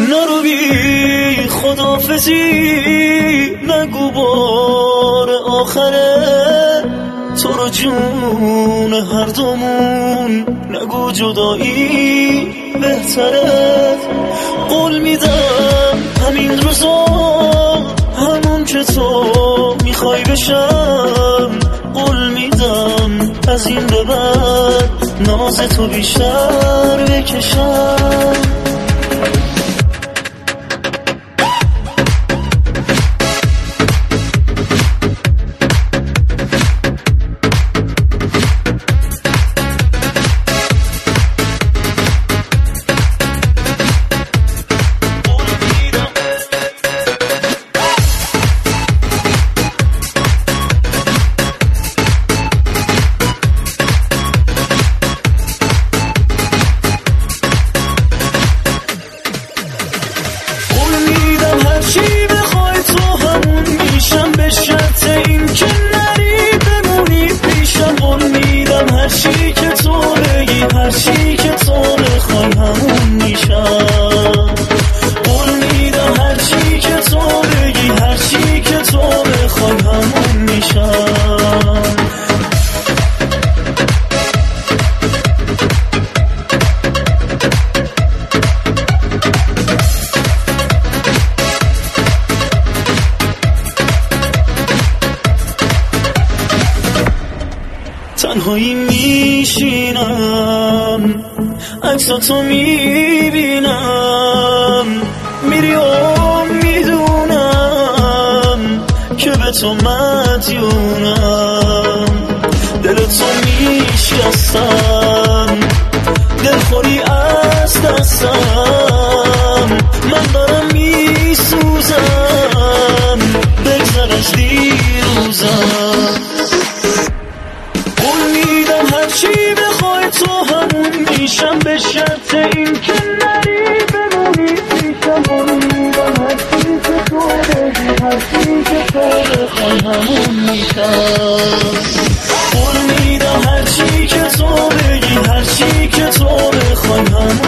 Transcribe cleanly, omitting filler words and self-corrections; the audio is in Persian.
نرو بی خداحافظی، نگو بار آخره تو رو جون هر دومون، نگو جدایی بهتره. قول میدم همین روزا همون که تو میخوای بشم، قول میدم از این به بعد ناز تو بیشتر بکشم. چی بخوای تو همون میشم، به شرط این که نری بمونی پیشم. قول میدم هر چی که تو بگی، هر چی که تو بخوای همون میشم. قول میدم هر چی که تو بگی، هر چی که تو بخوای همون میشم. تنهایی میشینم عکساتو میبینم، میری و میدونم که به تو مدیونم. دلتو میشکستم، دلخوری از دستم، من دارم میسوزم، بگذر از دیروزم. چی بخوای تو همون میشم، به شرط این که نری بمونی پیشم. قول میدم هر چی که تو بگی، هر چی که تو بخوای همون میشم. قول میدم هر چی که تو بگی، هر چی که تو بخوای همون